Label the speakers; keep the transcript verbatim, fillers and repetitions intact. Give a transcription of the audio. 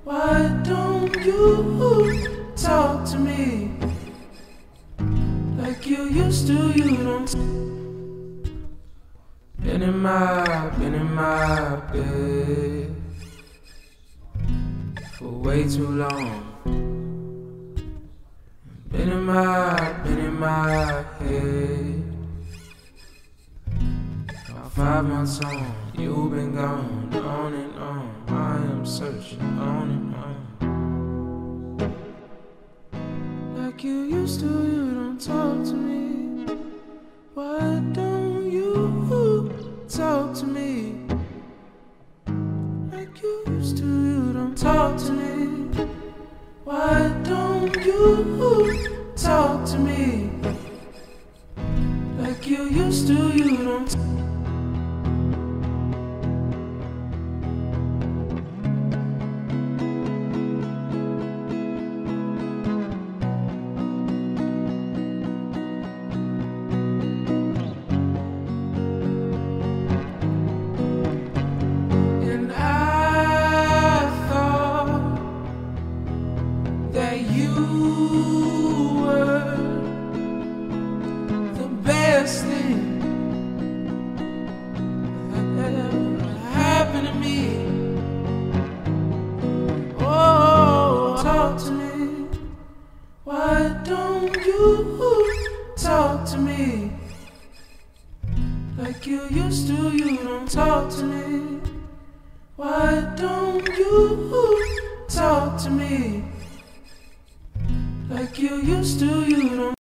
Speaker 1: Why don't you talk to me like you used to? You don't. Been in my, been in my bed for way too long. Been in my, been in my head about five months on. You've been gone, on and on. I am searching on and on. Like you used to, you don't talk to me. Why don't you talk to me like you used to? You don't talk to me. Why don't you talk to me like you used to? You don't. And I thought that you were the best thing that ever happened to me. Oh, talk to me. Why don't you talk to me like you used to? You don't talk to me. Why don't you talk to me like you used to? You don't.